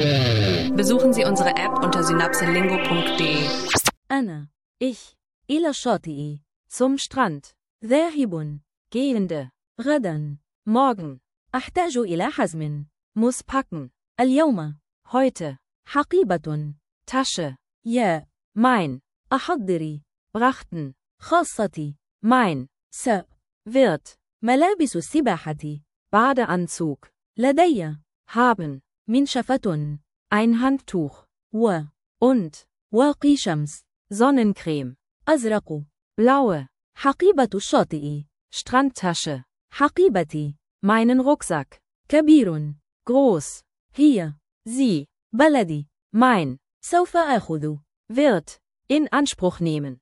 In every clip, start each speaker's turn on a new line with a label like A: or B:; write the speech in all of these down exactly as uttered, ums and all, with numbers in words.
A: Besuchen Sie unsere App unter synapselingo punkt de.
B: أنا ich إلى الشاطئ zum Strand ذاهب gehende غدا morgen أحتاج إلى حزم muss packen اليوم heute حقيبة Tasche يا mein أحضري brachten خاصتي mein س wird ملابس السباحة Badeanzug لدي haben منشفة ein Handtuch و und واقي شمس Sonnencreme أزرق blaue حقيبة الشاطئ Strandtasche حقيبتي meinen Rucksack كبير groß هي sie بلدي mein سوف آخذ wird in Anspruch nehmen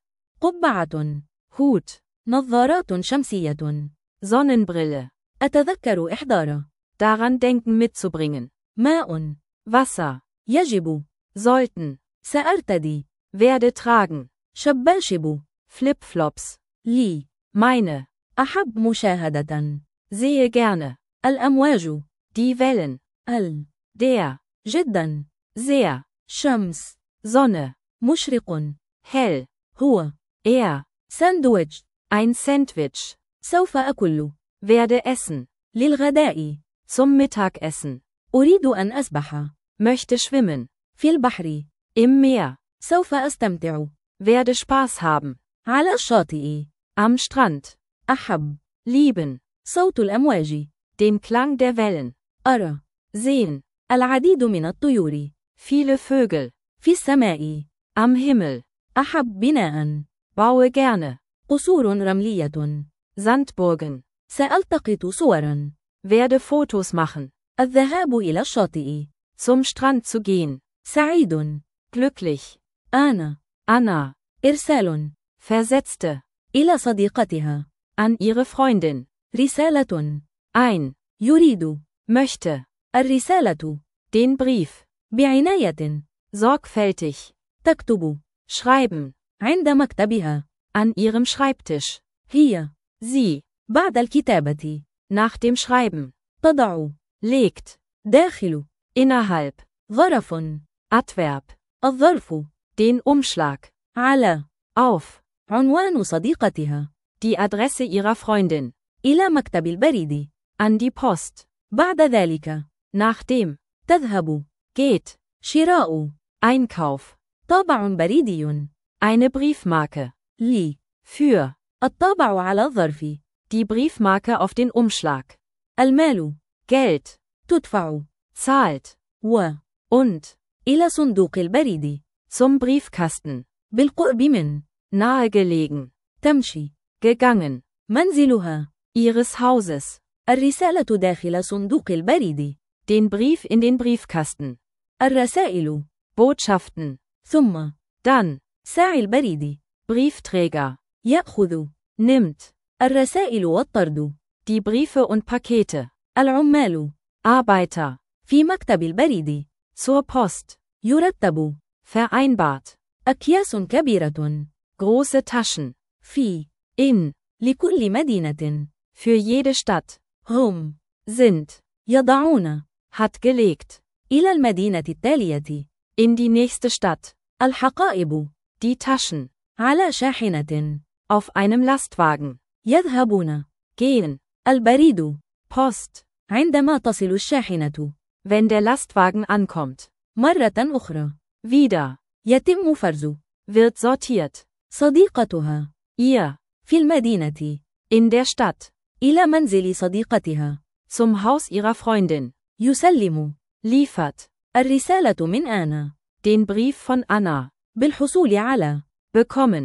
B: قبعة Hut نظارات شمسية Sonnenbrille أتذكر إحضار daran denken mitzubringen ماء Wasser يجب sollten سأرتدي werde tragen شباشب Flipflops لي meine أحب مشاهدة sehe gerne الأمواج die Wellen ال der جدا sehr شمس Sonne مشرق hell هو er ساندويتش ein Sandwich سوف أكل werde essen للغداء zum Mittagessen أريد أن أسبح möchte schwimmen في البحر im Meer سوف أستمتع werde Spaß haben على الشاطئ am Strand أحب lieben صوت الأمواج den Klang der Wellen أرى sehen العديد من الطيور viele Vögel في السماء am Himmel أحب بناء baue gerne قصور رملية Sandburgen سألتقط صورا werde Fotos machen الذهاب إلى الشاطئ zum Strand zu gehen سعيد glücklich أنا Anna إرسال versetzte إلى صديقتها an ihre Freundin رسالة ein يريد möchte الرسالة den Brief بعناية sorgfältig تكتب schreiben عند مكتبها an ihrem Schreibtisch هي sie بعد الكتابة nach dem Schreiben تضع legt داخل innerhalb ظرف Adverb الظرف den Umschlag على auf عنوان صديقتها die Adresse ihrer Freundin إلى مكتب البريد an die Post بعد ذلك nachdem تذهب geht شراء Einkauf طابع بريدي eine Briefmarke لي für الطابع على الظرف die Briefmarke auf den Umschlag المال Geld تدفع zahlt و und إلى صندوق البريد zum Briefkasten بالقرب من nahegelegen تمشي gegangen منزلها ihres Hauses الرسالة داخل صندوق البريد den Brief in den Briefkasten الرسائل Botschaften ثم dann ساعي البريد Briefträger يأخذ nimmt الرسائل والطرد die Briefe und Pakete العمال Arbeiter في مكتب البريد zur Post يرتب vereinbart أكياس كبيرة große Taschen في in لكل مدينة für jede Stadt هم sind يضعون hat gelegt إلى المدينة التالية in die nächste Stadt الحقائب die Taschen على شاحنة auf einem Lastwagen يذهبون gehen البريد Post عندما تصل الشاحنة wenn der Lastwagen ankommt مرة أخرى wieder يتم فرز wird sortiert صديقتها ihr في المدينة in der Stadt إلى منزل صديقتها zum Haus ihrer Freundin يسلم liefert الرسالة من أنا den Brief von Anna بالحصول على bekommen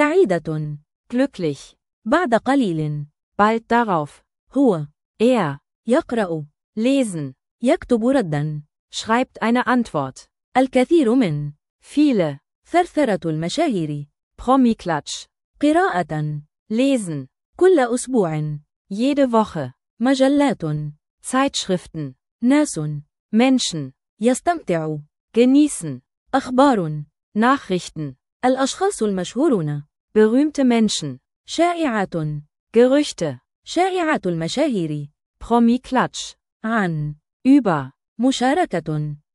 B: سعيدة glücklich بعد قليل bald darauf هو er يقرأ lesen يكتب ردا schreibt eine Antwort الكثير من viele ثرثرة المشاهير Promi-Klatsch قراءة lesen كل أسبوع jede Woche مجلات Zeitschriften ناس Menschen يستمتع genießen أخبار Nachrichten الأشخاص المشهورون berühmte Menschen شائعات Gerüchte شائعات المشاهير Promi-Klatsch عن über مشاركة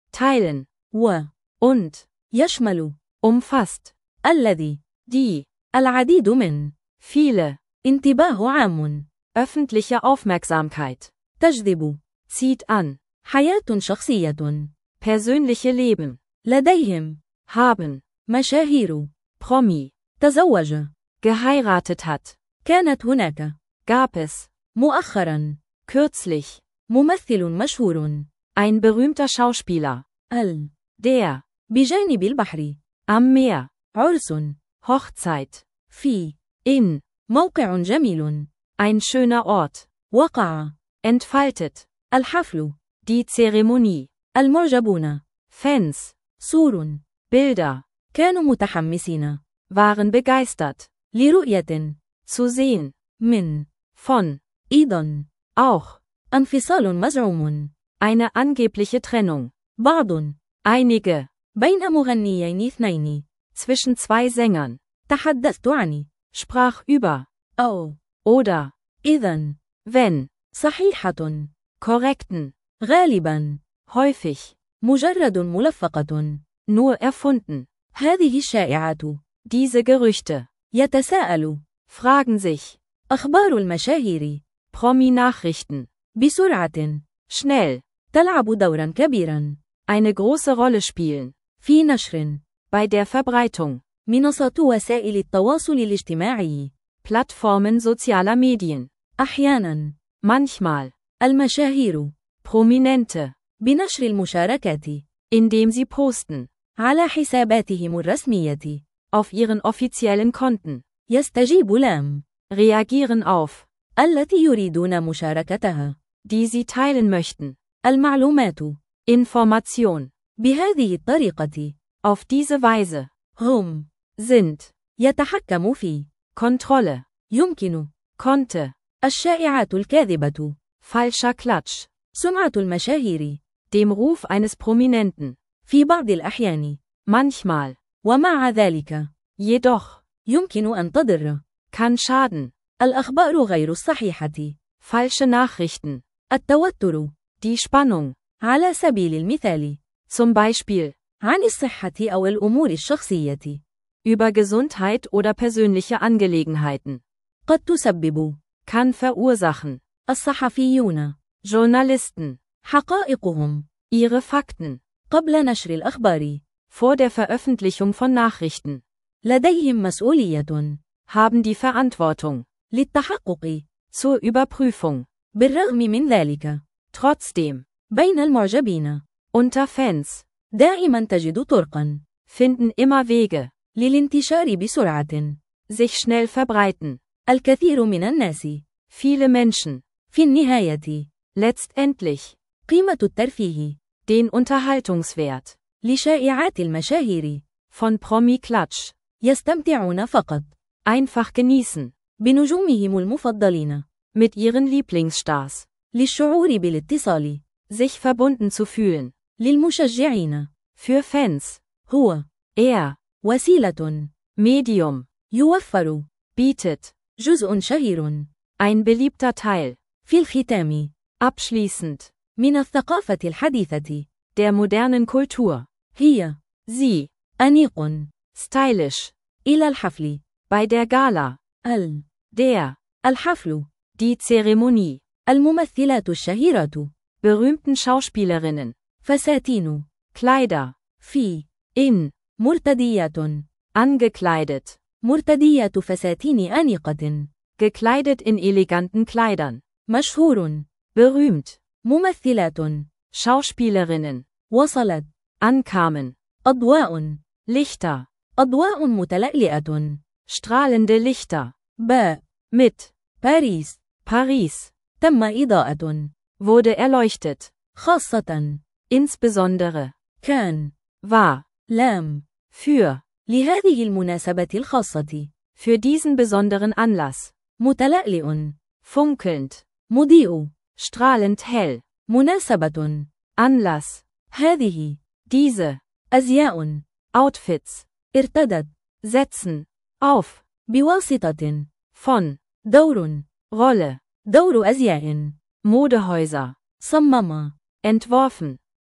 A: teilen,
B: و
A: und,
B: يشمل
A: umfasst,
B: الذي
A: die,
B: العديد من
A: viele,
B: انتباه عام
A: öffentliche Aufmerksamkeit,
B: تجذب
A: zieht an,
B: حياة شخصية
A: persönliche Leben,
B: لديهم
A: haben,
B: مشاهير
A: Promi,
B: تزوج
A: geheiratet hat,
B: كانت هناك
A: gab es,
B: مؤخرا
A: kürzlich,
B: ممثل مشهور
A: ein berühmter Schauspieler,
B: ال
A: der,
B: بجانب البحر
A: am Meer,
B: عرس
A: Hochzeit,
B: في
A: in,
B: موقع جميل
A: ein schöner Ort,
B: وقع
A: entfaltet,
B: الحفل
A: die Zeremonie,
B: المعجبون
A: Fans,
B: صور
A: Bilder,
B: كانوا متحمسين
A: waren begeistert,
B: لرؤية
A: zu sehen,
B: من
A: von,
B: أيضا
A: auch,
B: انفصال مزعوم
A: eine angebliche Trennung,
B: بعض
A: einige,
B: بين مغنيين اثنين
A: zwischen zwei Sängern,
B: تحدثت عن
A: sprach über,
B: أو
A: oder,
B: إذا
A: wenn,
B: صحيحة
A: korrekten,
B: غالبا
A: häufig,
B: مجرد ملفقة
A: nur erfunden,
B: هذه الشائعات
A: diese Gerüchte,
B: يتساءل
A: fragen sich,
B: أخبار المشاهير
A: Promi-Nachrichten,
B: بسرعة
A: schnell,
B: تلعب دورا كبيرا
A: eine große Rolle spielen,
B: في نشر
A: bei der Verbreitung,
B: منصات وسائل التواصل الاجتماعي
A: Plattformen sozialer Medien,
B: أحيانا
A: manchmal,
B: المشاهير
A: Prominente,
B: بنشر المشاركات
A: indem sie posten,
B: على حساباتهم الرسمية
A: auf ihren offiziellen Konten,
B: يستجيب لام
A: reagieren auf,
B: التي يريدون مشاركتها
A: die sie teilen möchten,
B: المعلومات
A: Information,
B: بهذه الطريقة
A: auf diese Weise,
B: هم
A: sind,
B: يتحكم في
A: Kontrolle,
B: يمكن
A: konnte,
B: الشائعات الكاذبة
A: falscher Klatsch,
B: سمعة المشاهير
A: dem Ruf eines Prominenten,
B: في بعض الأحيان
A: manchmal,
B: ومع ذلك
A: jedoch,
B: يمكن أن تضر
A: kann schaden,
B: الأخبار غير الصحيحة
A: falsche Nachrichten,
B: التوتر
A: die Spannung,
B: على سبيل المثال
A: zum Beispiel,
B: عن الصحة أو الأمور الشخصية
A: über Gesundheit oder persönliche Angelegenheiten,
B: قد تسبب
A: kann verursachen,
B: الصحفيون
A: Journalisten,
B: حقائقهم
A: ihre Fakten,
B: قبل نشر الأخبار
A: vor der Veröffentlichung von Nachrichten,
B: لديهم مسؤولية
A: haben die Verantwortung,
B: للتحقق
A: zur Überprüfung,
B: بالرغم من ذلك
A: trotzdem,
B: بين المعجبين
A: unter Fans,
B: دائما تجد طرقا
A: finden immer Wege,
B: للانتشار بسرعة
A: sich schnell verbreiten,
B: الكثير من الناس
A: viele Menschen,
B: في النهاية
A: letztendlich,
B: قيمة الترفيه
A: den Unterhaltungswert,
B: لشائعات المشاهير
A: von Promi-Klatsch,
B: يستمتعون فقط
A: einfach genießen,
B: بنجومهم المفضلين
A: mit ihren Lieblingsstars,
B: للشعور بالاتصال
A: sich verbunden zu fühlen,
B: للمشجعين
A: für Fans,
B: هو
A: er,
B: وسيلة
A: Medium,
B: يوفر
A: bietet,
B: جزء شهير
A: ein beliebter Teil,
B: في الختام
A: abschließend,
B: من الثقافة الحديثة
A: der modernen Kultur,
B: هي
A: sie,
B: أنيق
A: stylisch,
B: إلى الحفل
A: bei der Gala,
B: ال
A: der,
B: الحفل
A: die Zeremonie,
B: الممثلات الشهيرات
A: berühmten Schauspielerinnen,
B: فساتين
A: Kleider,
B: في
A: in,
B: مرتديات
A: angekleidet,
B: مرتديات فساتين أنيقة
A: gekleidet in eleganten Kleidern,
B: مشهور
A: berühmt,
B: ممثلات
A: Schauspielerinnen,
B: وصلت
A: ankamen,
B: أضواء
A: Lichter,
B: أضواء متلألئة
A: strahlende Lichter,
B: باء
A: mit,
B: باريس
A: Paris,
B: تم إضاءة
A: wurde erleuchtet,
B: خاصة
A: insbesondere,
B: كان
A: war,
B: لام
A: für,
B: لهذه المناسبة الخاصة
A: für diesen besonderen Anlass,
B: متلألئ
A: funkelnd,
B: مضيء
A: strahlend hell,
B: مناسبة
A: Anlass,
B: هذه
A: diese,
B: أزياء
A: Outfits,
B: ارتدت
A: setzen, auf,
B: بواسطة
A: von,
B: دور
A: Rolle,
B: دور أزياء
A: Modehäuser,
B: صمم
A: entworfen,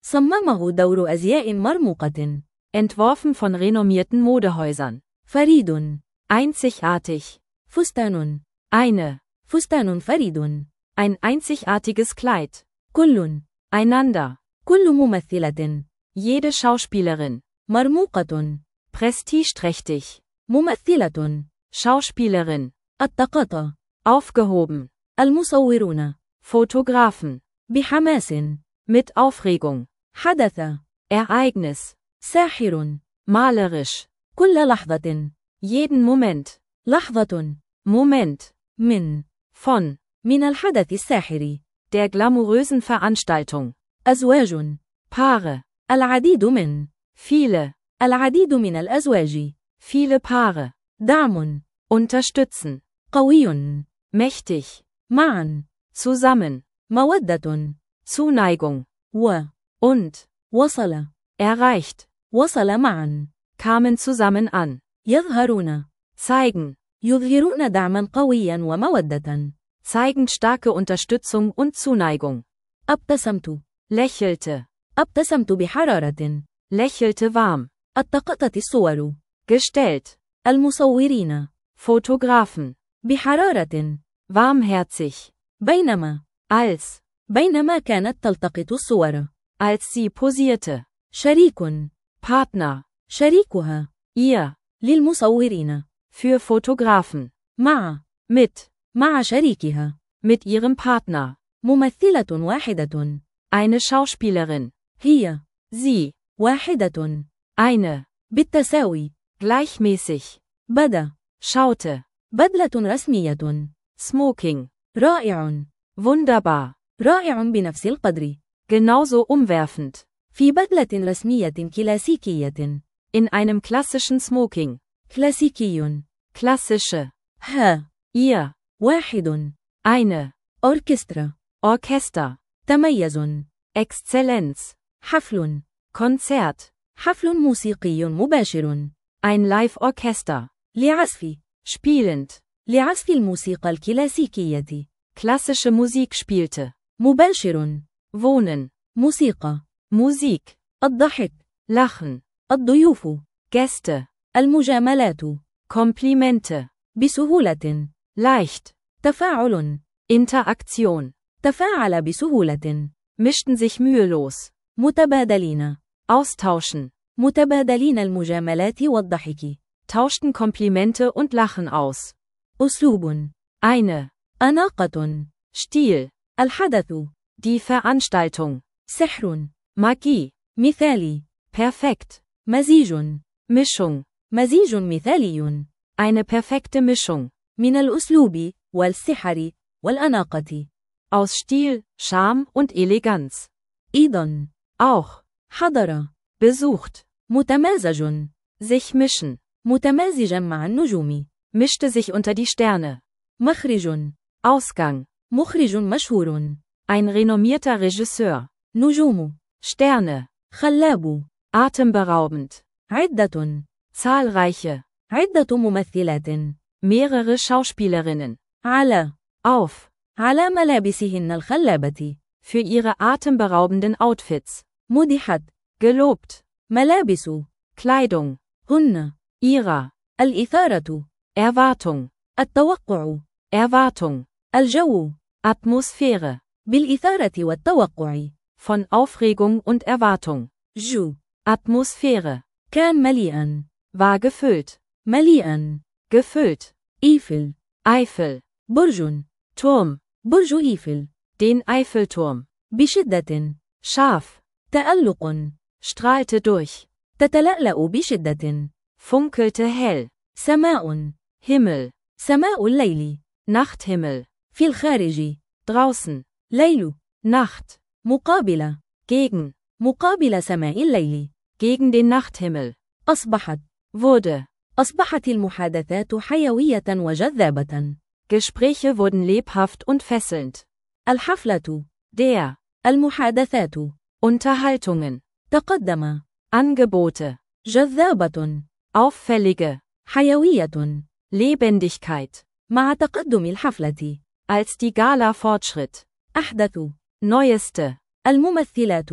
B: صممه دور أزياء مرموقة.
A: Entworfen von renommierten Modehäusern.
B: فريد.
A: Einzigartig.
B: فستان.
A: Eine.
B: فستان فريد.
A: Ein einzigartiges Kleid.
B: كل.
A: Einander.
B: كل ممثلة.
A: Jede Schauspielerin.
B: مرموقة.
A: Prestigeträchtig.
B: ممثلة.
A: Schauspielerin.
B: التقاطة.
A: Aufgehoben.
B: المصورون.
A: Fotografen.
B: بحماس.
A: Mit Aufregung.
B: حدث.
A: Ereignis.
B: ساحر.
A: Malerisch.
B: كل لحظة.
A: Jeden Moment.
B: لحظة.
A: Moment.
B: من.
A: Von.
B: من الحدث الساحر.
A: Der glamourösen Veranstaltung.
B: أزواج.
A: Paare.
B: العديد من.
A: Viele.
B: العديد من الأزواج.
A: Viele Paare.
B: دعم.
A: Unterstützen.
B: قوي.
A: Mächtig.
B: معا.
A: Zusammen.
B: مودة.
A: Zuneigung.
B: و.
A: Und.
B: وصل.
A: Erreicht.
B: وصل معا.
A: Kamen zusammen an.
B: يظهرون.
A: Zeigen.
B: يظهرون دعما قويا ومودة.
A: Zeigen starke Unterstützung und Zuneigung.
B: ابتسمت.
A: Lächelte.
B: ابتسمت بحرارة.
A: Lächelte warm.
B: التقطت الصور.
A: Gestellt.
B: المصورين.
A: Fotografen.
B: بحرارة.
A: Warmherzig.
B: بينما.
A: Als.
B: بينما كانت تلتقط الصور.
A: Als sie posierte.
B: شريك.
A: Partner.
B: شريكها.
A: Ihr.
B: للمصورين.
A: Für Fotografen.
B: مع.
A: Mit.
B: مع شريكها.
A: Mit ihrem Partner.
B: ممثلة واحدة.
A: Eine Schauspielerin.
B: هي.
A: Sie.
B: واحدة.
A: Eine.
B: بالتساوي.
A: Gleichmäßig.
B: بدا.
A: Schaute.
B: بدلة رسمية.
A: Smoking.
B: رائع.
A: Wunderbar.
B: رائع بنفس القدر.
A: Genauso umwerfend.
B: في بدلة رسمية كلاسيكية.
A: In einem klassischen Smoking.
B: كلاسيكي.
A: Klassische.
B: ها.
A: Ihr.
B: واحد.
A: Eine.
B: أوركسترا.
A: Orchester.
B: تميز.
A: Exzellenz.
B: حفل.
A: Konzert.
B: حفل موسيقي مباشر.
A: Ein Live-Orchester.
B: لعزف.
A: Spielend.
B: لعزف الموسيقى الكلاسيكية.
A: Klassische Musik spielte.
B: مباشر.
A: Wohnen.
B: موسيقى.
A: Musik.
B: الضحك.
A: Lachen.
B: الضيوف.
A: Gäste.
B: المجاملات.
A: Komplimente.
B: بسهولة.
A: Leicht.
B: تفاعل.
A: Interaktion.
B: تفاعل بسهولة.
A: Mischten sich mühelos.
B: متبادلين.
A: Austauschen.
B: متبادلين المجاملات والضحك.
A: Tauschten Komplimente und Lachen aus.
B: أسلوب.
A: Eine.
B: أناقة.
A: Stil.
B: الحدث.
A: Die Veranstaltung.
B: سحر.
A: Magie.
B: مثالي.
A: Perfekt.
B: مزيج.
A: Mischung.
B: مزيج مثالي.
A: Eine perfekte Mischung.
B: من الأسلوب والسحر والأناقة.
A: Aus Stil, Charme und Eleganz.
B: أيضا.
A: Auch.
B: حضر.
A: Besucht.
B: متمازج.
A: Sich mischen.
B: متمازجا مع النجوم.
A: Mischte sich unter die Sterne.
B: مخرج.
A: Ausgang.
B: مخرج مشهور.
A: Ein renommierter Regisseur.
B: نجوم.
A: Sterne.
B: خلاب.
A: Atemberaubend.
B: عدة.
A: Zahlreiche.
B: عدة ممثلات.
A: Mehrere Schauspielerinnen.
B: على.
A: Auf.
B: على ملابسهن الخلابة.
A: Für ihre atemberaubenden Outfits.
B: مدحت.
A: Gelobt.
B: ملابس.
A: Kleidung.
B: هن.
A: Ihrer.
B: الإثارة.
A: Erwartung.
B: التوقع.
A: Erwartung.
B: الجو.
A: Atmosphäre.
B: بالإثارة والتوقع.
A: Von Aufregung und Erwartung.
B: جو.
A: Atmosphäre.
B: كان مليئا.
A: War gefüllt.
B: مليئا.
A: Gefüllt.
B: إيفل.
A: Eifel.
B: برج.
A: Turm.
B: برج إيفل.
A: Den Eiffelturm.
B: بشدة.
A: Scharf.
B: تألق.
A: Strahlte durch.
B: تتلألأ بشدة.
A: Funkelte hell.
B: سماء.
A: Himmel.
B: سماء الليل.
A: Nachthimmel.
B: في الخارج.
A: Draußen.
B: ليل.
A: Nacht.
B: مقابلة.
A: Gegen.
B: مقابل سماء الليل.
A: Gegen den Nachthimmel.
B: أصبحت.
A: Wurde.
B: أصبحت المحادثات حيوية وجذابة.
A: Gespräche wurden lebhaft und fesselnd.
B: الحفلة.
A: Der.
B: المحادثات.
A: Unterhaltungen.
B: تقدم.
A: Angebote.
B: جذابة.
A: Auffällige.
B: حيوية.
A: Lebendigkeit.
B: مع تقدم الحفلة.
A: Als die Gala fortschritt.
B: أحدث.
A: Neueste.
B: الممثلات.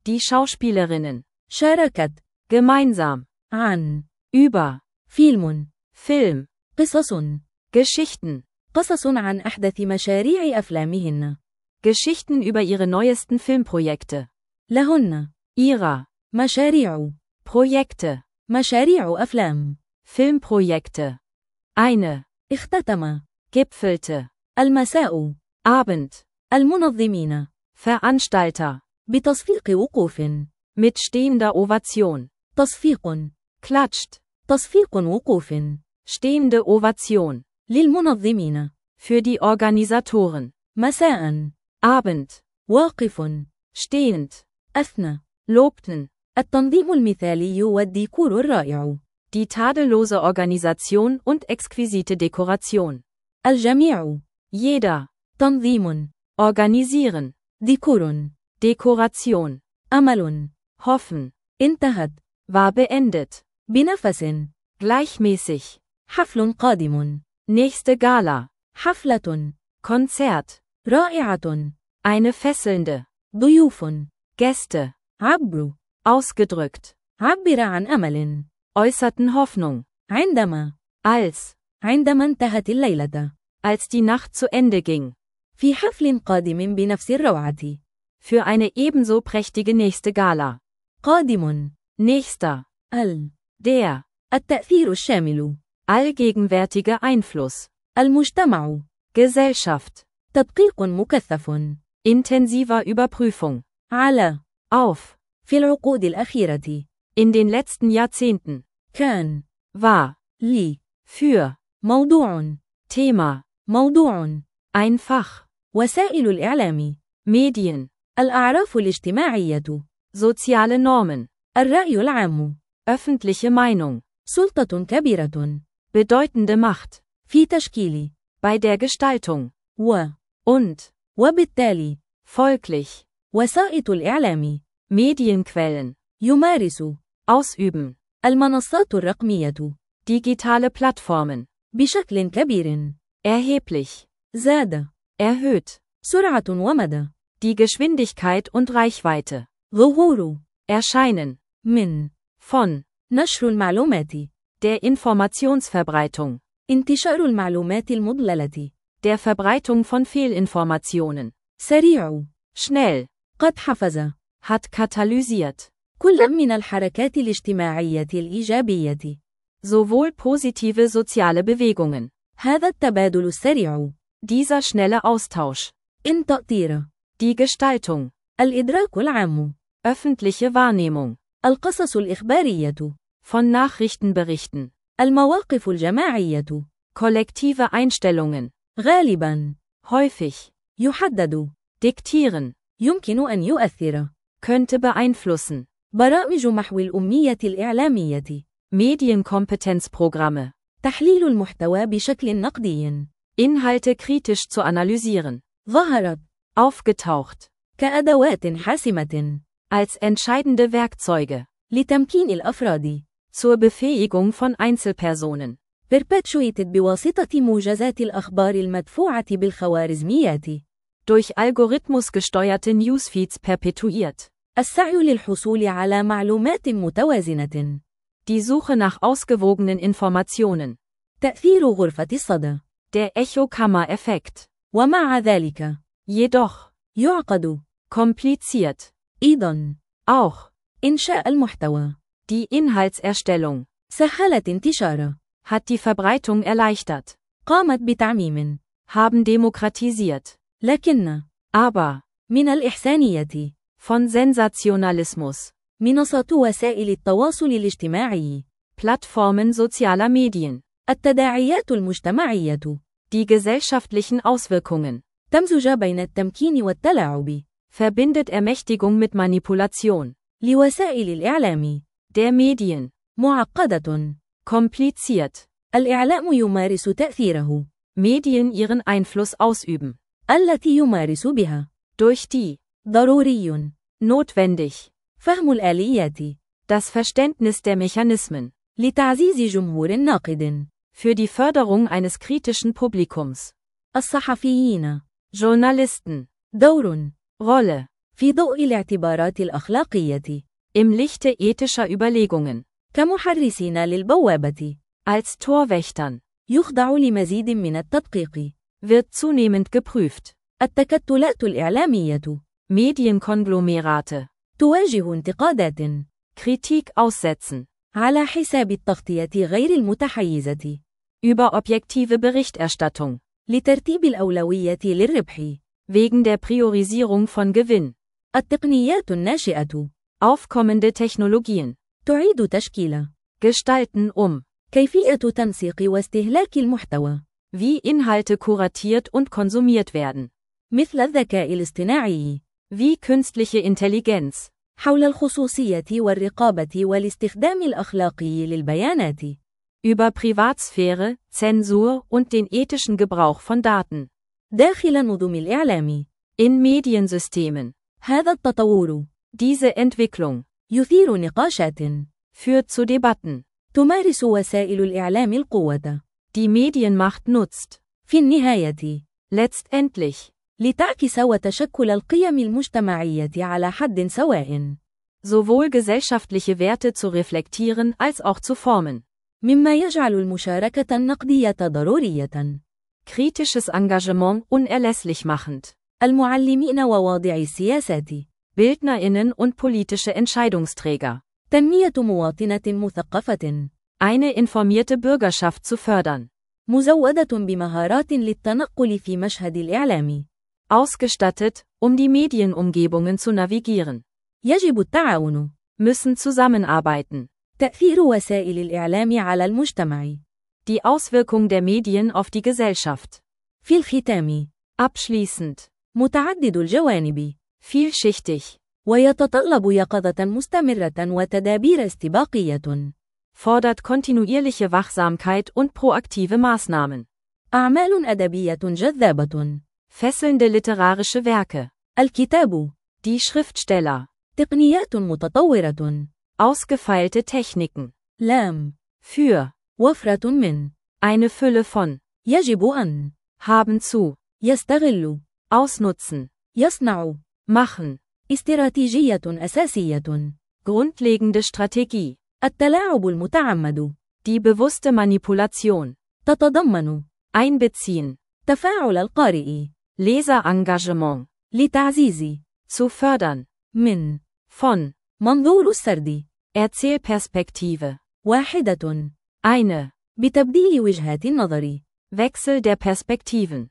A: Die Schauspielerinnen.
B: شاركت.
A: Gemeinsam.
B: عن.
A: Über.
B: فيلم.
A: Film.
B: قصص.
A: Geschichten.
B: قصص عن أحدث مشاريع أفلامهن.
A: Geschichten über ihre neuesten Filmprojekte.
B: لهن.
A: Ihrer.
B: مشاريع.
A: Projekte.
B: مشاريع أفلام.
A: Filmprojekte. Eine.
B: اختتم.
A: Gipfelte.
B: المساء.
A: Abend.
B: المنظمين.
A: Veranstalter.
B: بتصفيق وقوف.
A: Mit stehender Ovation.
B: تصفيق.
A: Klatscht.
B: تصفيق وقوف.
A: Stehende Ovation.
B: للمنظمين.
A: Für die Organisatoren.
B: مساء.
A: Abend.
B: واقف.
A: Stehend.
B: أثنى.
A: Lobten.
B: التنظيم المثالي والديكور الرائع.
A: Die tadellose Organisation und exquisite Dekoration.
B: الجميع.
A: Jeder.
B: تنظيم.
A: Organisieren.
B: ديكور.
A: Dekoration.
B: أمل.
A: Hoffen.
B: انتهت.
A: War beendet.
B: بنفس.
A: Gleichmäßig.
B: حفل قادم.
A: Nächste Gala.
B: حفلة.
A: Konzert.
B: رائعة.
A: Eine fesselnde.
B: ضيوف.
A: Gäste.
B: عبر.
A: Ausgedrückt.
B: عبر عن أمل.
A: Äußerten Hoffnung.
B: عندما.
A: Als.
B: عندما انتهت الليلة.
A: Als die Nacht zu Ende ging.
B: في حفل قادم بنفس الروعة.
A: Für eine ebenso prächtige nächste Gala.
B: قادم.
A: Nächster.
B: ال.
A: Der.
B: التأثير الشامل.
A: Allgegenwärtiger Einfluss.
B: المجتمع.
A: Gesellschaft.
B: تدقيق مكثف.
A: Intensiver Überprüfung.
B: على.
A: Auf.
B: في العقود الأخيرة.
A: In den letzten Jahrzehnten.
B: كان.
A: War.
B: لي.
A: Für.
B: موضوع.
A: Thema.
B: موضوع.
A: Einfach.
B: وسائل الإعلام.
A: Medien.
B: الأعراف الاجتماعية.
A: Soziale Normen.
B: الرأي العام.
A: Öffentliche Meinung.
B: سلطة كبيرة.
A: Bedeutende Macht.
B: في تشكيل.
A: Bei der Gestaltung.
B: و.
A: Und.
B: وبالتالي.
A: Folglich.
B: وسائط الإعلام.
A: Medienquellen.
B: يمارس.
A: Ausüben.
B: المنصات الرقمية.
A: Digitale Plattformen.
B: بشكل كبير.
A: Erheblich.
B: زاد.
A: Erhöht.
B: سرعة ومدى.
A: Die Geschwindigkeit und Reichweite.
B: ظهور.
A: Erscheinen.
B: من.
A: Von.
B: نشر المعلومات.
A: Der Informationsverbreitung.
B: انتشار المعلومات المضللة.
A: Der Verbreitung von Fehlinformationen.
B: سريع.
A: Schnell.
B: قد حفز.
A: Hat katalysiert.
B: كل من الحركات الاجتماعية الإيجابية.
A: Sowohl positive soziale Bewegungen.
B: هذا التبادل السريع.
A: Dieser schnelle Austausch.
B: إن تأطير.
A: Die Gestaltung.
B: الإدراك العام.
A: Öffentliche Wahrnehmung.
B: القصص الإخبارية.
A: Von Nachrichtenberichten.
B: المواقف الجماعية.
A: Kollektive Einstellungen.
B: غالبا.
A: Häufig.
B: يحدد.
A: Diktieren.
B: يمكن أن يؤثر.
A: Könnte beeinflussen.
B: برامج محو الأمية الإعلامية.
A: Medienkompetenzprogramme.
B: تحليل المحتوى بشكل نقدي.
A: Inhalte kritisch zu analysieren.
B: ظهرت.
A: Aufgetaucht.
B: كأدوات حاسمة.
A: Als entscheidende Werkzeuge.
B: لتمكين الأفراد.
A: Zur Befähigung von Einzelpersonen.
B: perpetuated بواسطة موجزات الأخبار المدفوعة بالخوارزميات.
A: Durch Algorithmus gesteuerte Newsfeeds perpetuiert.
B: السعي للحصول على معلومات متوازنة.
A: Die Suche nach ausgewogenen Informationen.
B: تأثير غرفة الصدى.
A: Der Echokammer-Effekt.
B: ومع ذلك.
A: Jedoch.
B: يعقد.
A: Kompliziert.
B: أيضا.
A: Auch.
B: إنشاء المحتوى.
A: Die Inhaltserstellung.
B: سهلت انتشاره.
A: Hat die Verbreitung erleichtert.
B: قامت بتعميم.
A: Haben demokratisiert.
B: لكن.
A: Aber.
B: من الإحسانية.
A: Von Sensationalismus.
B: منصات وسائل التواصل الاجتماعي.
A: Plattformen sozialer Medien.
B: التداعيات المجتمعية.
A: Die gesellschaftlichen Auswirkungen.
B: تمزج بين التمكين والتلاعب.
A: Verbindet Ermächtigung mit Manipulation.
B: لوسائل الإعلام.
A: Der Medien.
B: معقدة.
A: Kompliziert.
B: الإعلام يمارس تأثيره.
A: Medien ihren Einfluss ausüben.
B: التي يمارس بها.
A: Durch die.
B: ضروري.
A: Notwendig.
B: فهم الآليات.
A: Das Verständnis der Mechanismen.
B: لتعزيز جمهور ناقد.
A: Für die Förderung eines kritischen Publikums.
B: الصحفيين.
A: Journalisten.
B: دور.
A: Rolle.
B: في ضوء الاعتبارات الأخلاقية.
A: Im Lichte ethischer Überlegungen.
B: كمحرسين للبوابة.
A: Als Torwächtern.
B: يخضع لمزيد من التدقيق.
A: Wird zunehmend geprüft.
B: التكتلات الإعلامية.
A: Medienkonglomerate.
B: تواجه انتقادات.
A: Kritik aussetzen.
B: على حساب التغطية غير المتحيزة.
A: Über objektive Berichterstattung.
B: لترتيب الأولوية للربح.
A: Wegen der Priorisierung von Gewinn.
B: التقنيات الناشئة.
A: Aufkommende Technologien.
B: تعيد تشكيل.
A: Gestalten um.
B: كيفية تنسيق واستهلاك المحتوى.
A: Wie Inhalte kuratiert und konsumiert werden.
B: مثل الذكاء الاصطناعي.
A: Wie künstliche Intelligenz.
B: حول الخصوصية والرقابة والاستخدام الأخلاقي للبيانات.
A: Über Privatsphäre, Zensur und den ethischen Gebrauch von Daten.
B: داخل نظم الإعلام.
A: In Mediensystemen.
B: هذا التطور.
A: Diese Entwicklung.
B: يثير نقاشات.
A: Führt zu Debatten.
B: تمارس وسائل الإعلام القوة.
A: Die Medienmacht nutzt.
B: في النهاية.
A: Letztendlich.
B: لتعكس وتشكل القيم المجتمعية على حد سواء.
A: Sowohl gesellschaftliche Werte zu reflektieren als auch zu formen.
B: مما يجعل المشاركة النقدية ضرورية.
A: Kritisches Engagement unerlässlich machend.
B: المعلمين وواضعي السياسات.
A: BildnerInnen und politische Entscheidungsträger.
B: تنمية مواطنة مثقفة.
A: Eine informierte Bürgerschaft zu fördern.
B: مزودة بمهارات للتنقل في مشهد الإعلام.
A: Ausgestattet, um die Medienumgebungen zu navigieren.
B: يجب التعاون.
A: Müssen zusammenarbeiten.
B: تأثير وسائل الإعلام على المجتمع.
A: Die Auswirkung der Medien auf die Gesellschaft.
B: في الختام.
A: Abschließend.
B: متعدد الجوانب.
A: Vielschichtig.
B: ويتطلب يقظة مستمرة وتدابير استباقية.
A: Fordert kontinuierliche Wachsamkeit und proaktive Maßnahmen.
B: أعمال أدبية جذابة.
A: Fesselnde literarische Werke.
B: الكتاب.
A: Die Schriftsteller.
B: تقنيات متطورة.
A: Ausgefeilte Techniken.
B: لام.
A: Für.
B: وفرة من.
A: Eine Fülle von.
B: يجب أن.
A: Haben zu.
B: يستغل.
A: Ausnutzen.
B: يصنع.
A: Machen.
B: استراتيجية أساسية.
A: Grundlegende Strategie.
B: التلاعب المتعمد.
A: Die bewusste Manipulation.
B: تتضمن.
A: Einbeziehen.
B: تفاعل القارئ.
A: Leserengagement.
B: لتعزيز.
A: Zu fördern.
B: من.
A: Von.
B: منظور السرد.
A: Erzählperspektive.
B: واحدة.
A: Eine.
B: بتبديل وجهات النظر.
A: Wechsel der Perspektiven.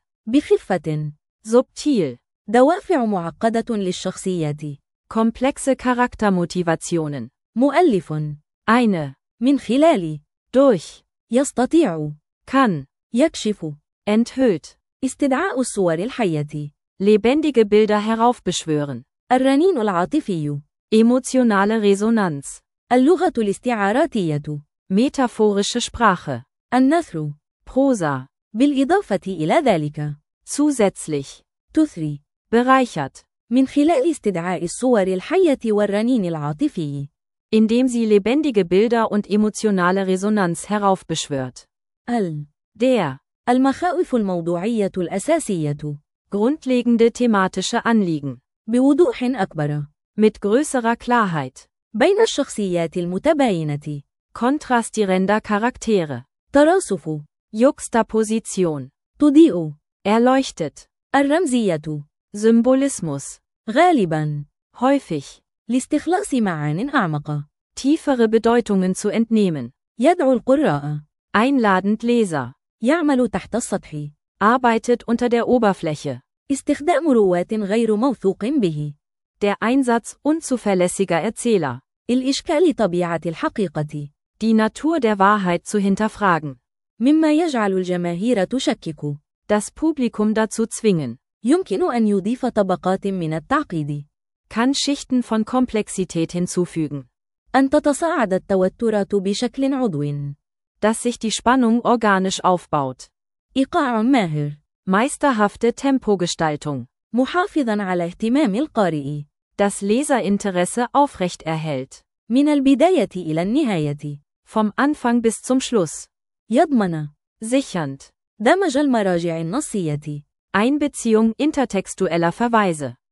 B: بخفة.
A: Subtil.
B: دوافع معقدة للشخصيات.
A: Komplexe Charaktermotivationen.
B: مؤلف.
A: Eine.
B: من خلال.
A: Durch.
B: يستطيع.
A: Kann.
B: يكشف.
A: Enthüllt.
B: استدعاء الصور الحية.
A: Lebendige Bilder heraufbeschwören.
B: الرنين العاطفي.
A: Emotionale Resonanz.
B: اللغة الاستعاراتية.
A: Metaphorische Sprache.
B: النثر.
A: Prosa.
B: بالإضافة إلى ذلك.
A: Zusätzlich.
B: تثري.
A: Bereichert.
B: من خلال استدعاء الصور الحية والرنين العاطفي.
A: Indem sie lebendige Bilder und emotionale Resonanz heraufbeschwört.
B: ال.
A: Der.
B: المخاوف الموضوعية الأساسية.
A: Grundlegende thematische Anliegen.
B: بوضوح أكبر.
A: Mit größerer Klarheit.
B: بين الشخصيات المتباينة.
A: Kontrastierender Charaktere.
B: تراصف.
A: Juxtaposition.
B: تضيء.
A: Erleuchtet.
B: الرمزية.
A: Symbolismus.
B: غالبا.
A: Häufig.
B: لاستخلاص معان أعمق.
A: Tiefere Bedeutungen zu entnehmen.
B: يدعو القراء.
A: Einladend Leser.
B: يعمل تحت السطح.
A: Arbeitet unter der Oberfläche.
B: استخدام رواة غير موثوق به.
A: Der Einsatz unzuverlässiger Erzähler.
B: الإشكال طبيعة الحقيقة.
A: Die Natur der Wahrheit zu hinterfragen.
B: مما يجعل الجماهير تشكك.
A: Das Publikum dazu zwingen.
B: يمكن أن يضيف طبقات من التعقيد.
A: Kann Schichten von Komplexität hinzufügen.
B: أن تتصاعد التوترات بشكل عضوي.
A: Dass sich die Spannung organisch aufbaut.
B: إيقاع ماهر.
A: Meisterhafte Tempogestaltung.
B: محافظا على اهتمام القارئ.
A: Das Leserinteresse aufrecht erhält.
B: من البداية إلى النهاية.
A: Vom Anfang bis zum Schluss.
B: يضمن.
A: Sichernd.
B: دمج المراجع النصية.
A: Einbeziehung intertextueller Verweise.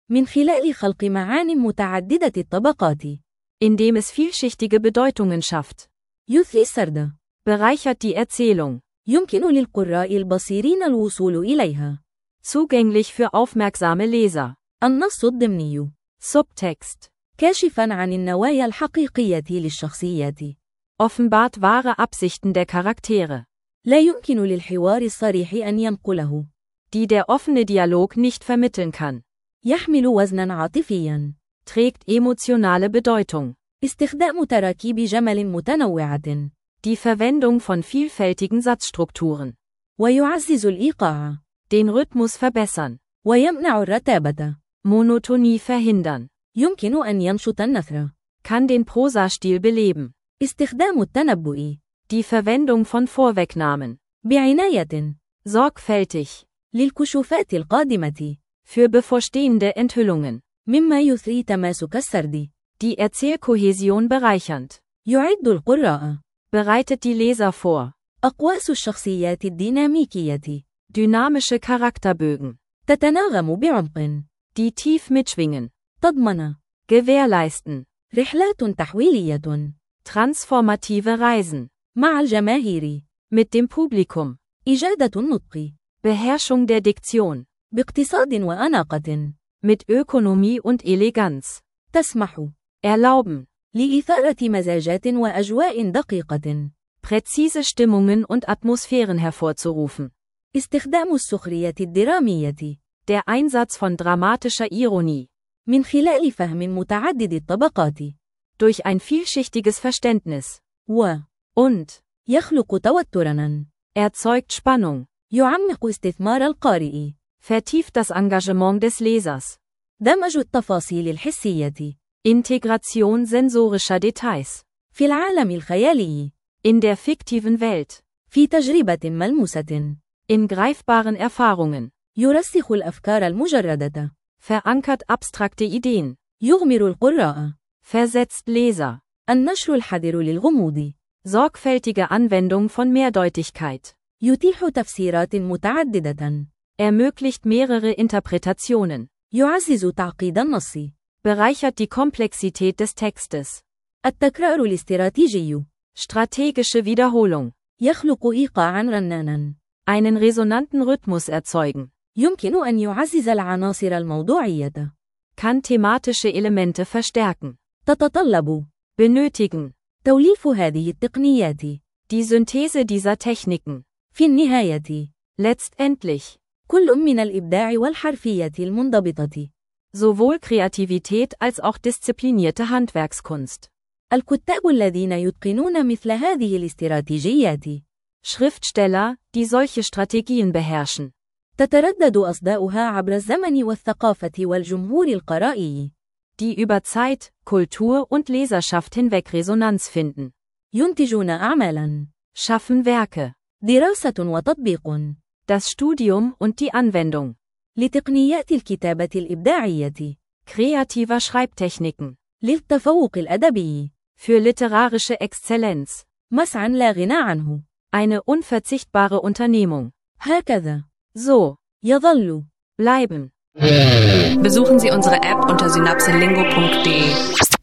B: من خلال خلق معان متعددة الطبقات.
A: indem es vielschichtige Bedeutungen schafft.
B: يثري السرد.
A: Bereichert die Erzählung.
B: يمكن للقراء البصيرين الوصول إليها.
A: Zugänglich für aufmerksame Leser.
B: النص الضمني.
A: Subtext.
B: كاشفاً عن النوايا الحقيقية للشخصيات.
A: Offenbart wahre Absichten der Charaktere.
B: لا يمكن للحوار الصريح أن ينقله.
A: Die der offene Dialog nicht vermitteln kann.
B: يحمل وزناً عاطفياً.
A: Trägt emotionale Bedeutung.
B: استخدام تراكيب جمل متنوعة.
A: Die Verwendung von vielfältigen Satzstrukturen.
B: ويعزز الإيقاع.
A: Den Rhythmus verbessern.
B: ويمنع الرتابة.
A: Monotonie verhindern.
B: يمكن أن ينشط النثر.
A: Kann den Prosastil beleben.
B: استخدام التنبؤ.
A: Die Verwendung von Vorwegnamen.
B: بعناية.
A: Sorgfältig.
B: للكشوفات القادمة.
A: Für bevorstehende Enthüllungen.
B: مما يثري تماسك السرد.
A: Die Erzählkohäsion bereichernd.
B: يعد القراء.
A: Bereitet die Leser vor.
B: أقواس الشخصيات الديناميكية.
A: Dynamische Charakterbögen.
B: تتناغم بعمق.
A: Die tief mitschwingen.
B: تضمن.
A: Gewährleisten.
B: رحلات تحويلية.
A: Transformative Reisen.
B: مع الجماهير.
A: Mit dem Publikum.
B: إجادة النطق.
A: Beherrschung der Diktion.
B: باقتصاد وأناقة.
A: Mit Ökonomie und Eleganz.
B: تسمح.
A: Erlauben.
B: لإثارة مزاجات وأجواء دقيقة.
A: Präzise Stimmungen und Atmosphären hervorzurufen.
B: استخدام السخرية الدرامية.
A: Der Einsatz von dramatischer Ironie.
B: من خلال فهم متعدد الطبقات.
A: Durch ein vielschichtiges Verständnis.
B: و.
A: Und.
B: يخلق توتراً.
A: Erzeugt Spannung.
B: يعمق استثمار القارئ.
A: Vertieft das Engagement des Lesers.
B: دمج التفاصيل الحسية.
A: Integration sensorischer Details.
B: في العالم الخيالي.
A: In der fiktiven Welt.
B: في تجربة ملموسة.
A: In greifbaren Erfahrungen.
B: يرسخ الأفكار المجردة.
A: Verankert abstrakte Ideen.
B: يغمر القراء.
A: Versetzt Leser.
B: النشر الحذر للغموض.
A: Sorgfältige Anwendung von Mehrdeutigkeit.
B: يتيح تفسيرات متعددة.
A: Ermöglicht mehrere Interpretationen.
B: يعزز تعقيد النص.
A: Bereichert die Komplexität des Textes.
B: التكرار الاستراتيجي.
A: Strategische Wiederholung.
B: يخلق إيقاعاً رناناً.
A: Einen resonanten Rhythmus erzeugen.
B: يمكن أن يعزز العناصر الموضوعية.
A: Kann thematische Elemente verstärken.
B: تتطلب.
A: Benötigen.
B: توليف هذه التقنيات.
A: Die Synthese dieser Techniken.
B: في النهاية.
A: Letztendlich.
B: كل من الإبداع والحرفية المنضبطة.
A: Sowohl Kreativität als auch disziplinierte Handwerkskunst.
B: الكتاب الذين يتقنون مثل هذه الاستراتيجيات.
A: Schriftsteller, die solche Strategien beherrschen.
B: تتردد أصداؤها عبر الزمن والثقافة والجمهور القرائي.
A: Die über Zeit, Kultur und Leserschaft hinweg Resonanz finden.
B: ينتجون أعمالاً.
A: Schaffen Werke.
B: دراسة وتطبيق.
A: Das Studium und die Anwendung.
B: لتقنيات الكتابة الإبداعية.
A: Kreativer Schreibtechniken.
B: للتفوق الأدبي.
A: Für literarische Exzellenz.
B: مسعى لا غنى عنه.
A: Eine unverzichtbare Unternehmung.
B: هكذا.
A: So.
B: يظل.
A: Bleiben.
C: Besuchen Sie unsere App unter synapselingo punkt de.